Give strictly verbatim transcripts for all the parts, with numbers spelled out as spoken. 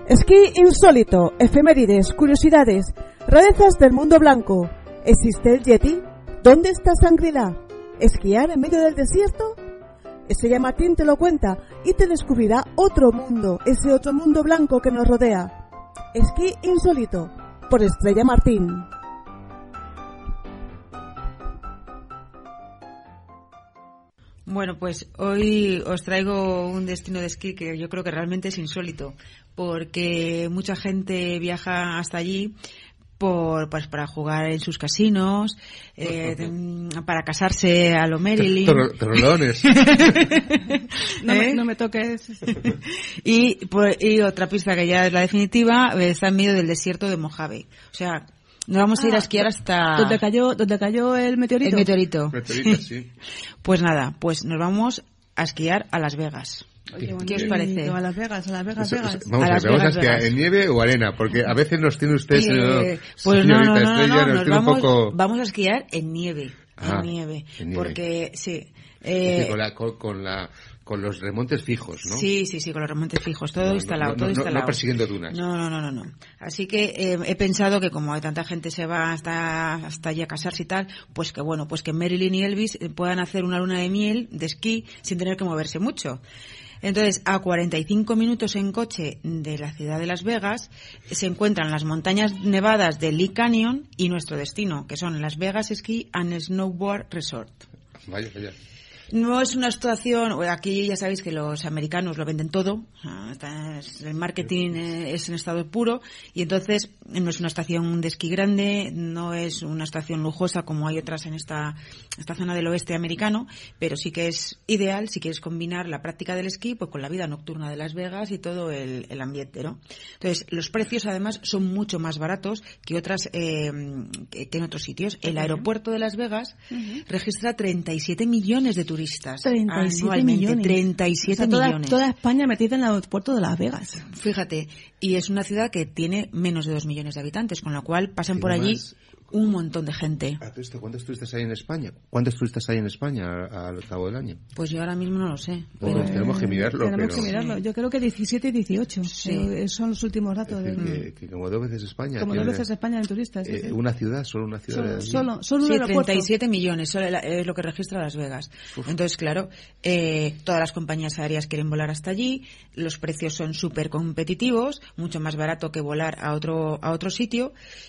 Esquí insólito, efemérides, curiosidades, rarezas del mundo blanco. ¿Existe el Yeti? ¿Dónde está Shangri-La? ¿Esquiar en medio del desierto? Estrella Martín te lo cuenta y te descubrirá otro mundo, ese otro mundo blanco que nos rodea. Esquí insólito, por Estrella Martín. Bueno, pues hoy os traigo un destino de esquí que yo creo que realmente es insólito, porque mucha gente viaja hasta allí por pues para jugar en sus casinos, eh, para casarse a lo Marilyn. Trolones. no, ¿Eh? me, no me toques. y, por, y otra pista que ya es la definitiva, está en medio del desierto de Mojave. O sea, nos vamos a ir a esquiar hasta... ¿Dónde cayó, dónde cayó el meteorito? El meteorito. Meteorito, sí. Pues nada, pues nos vamos a esquiar a Las Vegas. Oye, ¿Qué os parece? A Las Vegas, a Las Vegas, Eso, Vegas. Vamos a, a, las vamos Vegas, a esquiar Vegas. en nieve o arena, porque a veces nos tiene usted, eh, pues no, no, no, Estrella, no, nos nos tiene vamos, un poco... vamos a esquiar en nieve, Ah, en nieve, en nieve. porque sí. Eh, Eh, con, la, con, con, la, con los remontes fijos, ¿no? Sí, sí, sí, con los remontes fijos, todo no, instalado, no, todo no, instalado. No persiguiendo dunas. No, no, no, no, no. Así que eh, he pensado que como hay tanta gente se va hasta, hasta allí a casarse y tal, pues que bueno, pues que Marilyn y Elvis puedan hacer una luna de miel de esquí sin tener que moverse mucho. Entonces, a cuarenta y cinco minutos en coche de la ciudad de Las Vegas se encuentran las montañas nevadas de Lee Canyon y nuestro destino, que son Las Vegas Ski and Snowboard Resort. Vaya, vaya. No es una situación, aquí ya sabéis que los americanos lo venden todo, el marketing es en estado puro y entonces no es una estación de esquí grande, no es una estación lujosa como hay otras en esta, esta zona del oeste americano, pero sí que es ideal si quieres combinar la práctica del esquí pues con la vida nocturna de Las Vegas y todo el, el ambiente, ¿no? Entonces, los precios además son mucho más baratos que otras eh, que, que en otros sitios. El aeropuerto de Las Vegas uh-huh. registra treinta y siete millones de turistas. treinta y siete anualmente, millones. treinta y siete o sea, toda, millones. Toda España metida en el aeropuerto de Las Vegas. Fíjate, y es una ciudad que tiene menos de dos millones de habitantes, con lo cual pasan y por allí más, un montón de gente. ¿Cuántos turistas hay en España? ¿Cuántos turistas hay en España al cabo del año? Pues yo ahora mismo no lo sé. Bueno, pero... tenemos que mirarlo. Tenemos pero... que mirarlo. Yo creo que diecisiete y dieciocho sí. eh, son los últimos datos. Es decir, de... que, que como dos veces España. Como dos veces España en turistas. Eh, sí, sí. Una ciudad, solo una ciudad. Solo, de solo, solo un sí, aeropuerto. treinta y siete millones solo es lo que registra Las Vegas. Uf. Entonces, claro, eh, todas las compañías aéreas quieren volar hasta allí, los precios son súper competitivos, mucho más barato que volar a otro a otro sitio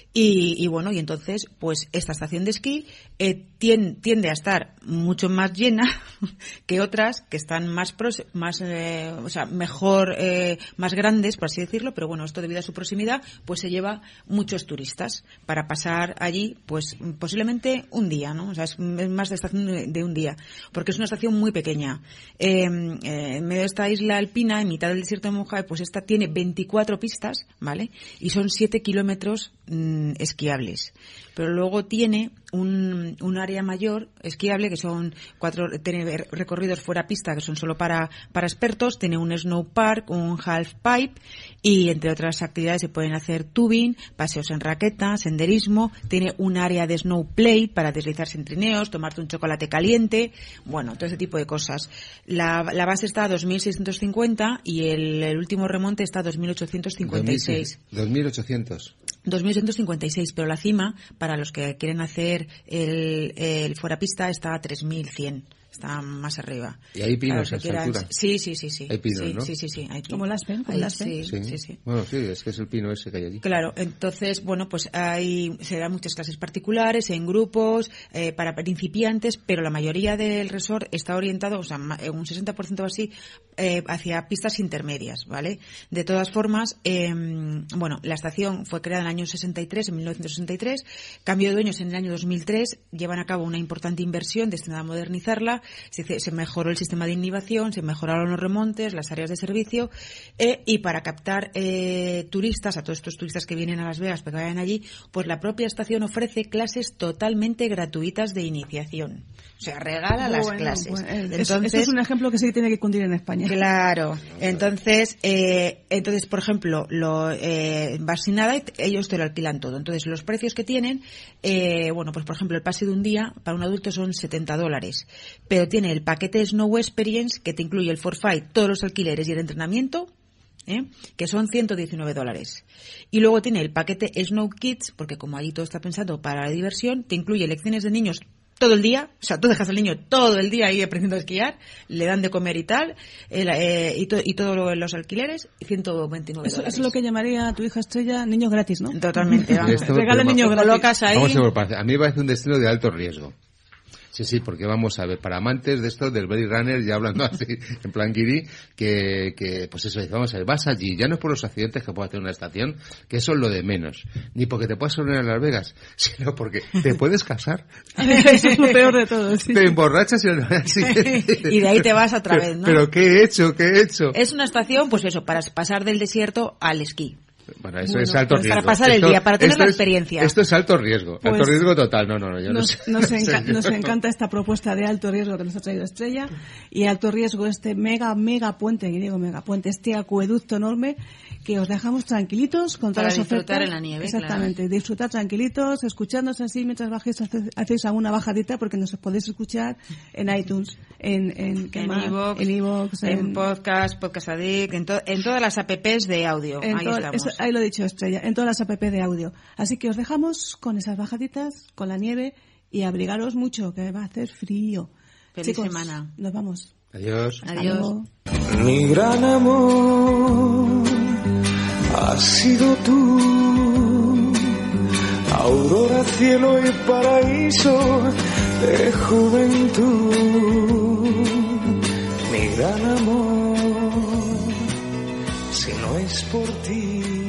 y, y bueno, y entonces, pues esta estación de esquí eh, tiende, tiende a estar mucho más llena que otras que están más pros, más eh, o sea mejor eh, más grandes por así decirlo, pero bueno, esto debido a su proximidad pues se lleva muchos turistas para pasar allí pues posiblemente un día, ¿no? O sea, es más de estación de, de un día porque es una estación muy pequeña eh, eh, en medio de esta isla alpina en mitad del desierto de Mojave, pues esta tiene veinticuatro pistas, ¿vale? Y son siete kilómetros mmm, esquiables, pero luego tiene un, un área mayor esquiable que son cuatro, tiene recorridos fuera pista que son solo para, para expertos, tiene un snow park, un half pipe y entre otras actividades se pueden hacer tubing, paseos en raqueta, senderismo, tiene un área de snow play para deslizarse en trineos, tomarte un chocolate caliente, bueno, todo ese tipo de cosas. La, la base está a dos mil seiscientos cincuenta y el, el último remonte está a dos mil ochocientos cincuenta y seis. dos mil ochocientos. dos mil ochocientos cincuenta y seis, pero la cima, para los que quieren hacer el, el fuera pista, está a tres mil cien. Está más arriba. ¿Y hay pinos a esa quieran... altura? Sí, sí, sí, sí. Hay pinos, sí, ¿no? Sí, sí, sí. Hay como las ven, como las ven. Sí, sí. sí, sí. Bueno, sí, es que es el pino ese que hay allí. Claro, entonces, bueno, pues hay, se dan muchas clases particulares, en grupos, eh, para principiantes, pero la mayoría del resort está orientado, o sea, un sesenta por ciento o así, eh, hacia pistas intermedias, ¿vale? De todas formas, eh, bueno, la estación fue creada en el año sesenta y tres, en mil novecientos sesenta y tres, cambió de dueños en el año dos mil tres, llevan a cabo una importante inversión destinada a modernizarla, se, se mejoró el sistema de inhibición, se mejoraron los remontes, las áreas de servicio, eh, y para captar eh, turistas, a todos estos turistas que vienen a Las Vegas para que vayan allí, pues la propia estación ofrece clases totalmente gratuitas de iniciación. O sea, regala bueno, las clases. Bueno, entonces, esto es un ejemplo que sí tiene que cundir en España. Claro. Entonces, eh, entonces por ejemplo, lo eh, Basinada, ellos te lo alquilan todo. Entonces, los precios que tienen, eh, bueno, pues por ejemplo, el pase de un día para un adulto son setenta dólares. Pero tiene el paquete Snow Experience que te incluye el forfait, todos los alquileres y el entrenamiento ¿eh? Que son ciento diecinueve dólares. Y luego tiene el paquete Snow Kids, porque como ahí todo está pensado para la diversión, te incluye lecciones de niños todo el día, o sea, tú dejas al niño todo el día ahí aprendiendo a esquiar, le dan de comer y tal, el, eh, y, to, y todos los alquileres, ciento veintinueve eso, dólares. Eso es lo que llamaría a tu hija Estrella niños gratis, ¿no? Totalmente, vamos. Regala niños gratis. Colocas ahí. Vamos a, ver, a mí me parece un destino de alto riesgo. Sí, sí, porque vamos a ver, para amantes de esto, del Blade Runner, ya hablando así, en plan guiri, que, que, pues eso, vamos a ver, vas allí, ya no es por los accidentes que puede hacer una estación, que eso es lo de menos, ni porque te puedas sonar en Las Vegas, sino porque te puedes casar. Eso es lo peor de todo, sí. Te emborrachas y, y de ahí te vas otra vez, ¿no? Pero, ¿qué he hecho? ¿Qué he hecho? Es una estación, pues eso, para pasar del desierto al esquí. Bueno, eso bueno, es alto pues riesgo. Para pasar esto, el día, para tener la es, experiencia. Esto es alto riesgo, pues alto riesgo total. No, no, no, yo nos, no sé. Nos, enca yo nos no. encanta esta propuesta de alto riesgo que nos ha traído Estrella, y alto riesgo este mega, mega puente, que digo mega puente, este acueducto enorme, que os dejamos tranquilitos con todas para las ofertas. Disfrutar en la nieve. Exactamente, claro. Disfrutar tranquilitos, escuchándonos así mientras bajéis, hacéis alguna bajadita, porque nos podéis escuchar en iTunes, en en en iVoox, en, en, en podcast, Podcast Addict, en, to en todas las apps de audio. Ahí todo, estamos. Eso, ahí lo he dicho Estrella, en todas las apps de audio. Así que os dejamos con esas bajaditas, con la nieve, y abrigaros mucho, que va a hacer frío. Feliz Chicos, semana. Nos vamos. Adiós. Adiós. Mi gran amor has sido tú, aurora, cielo y paraíso de juventud. Mi gran amor, si no es por ti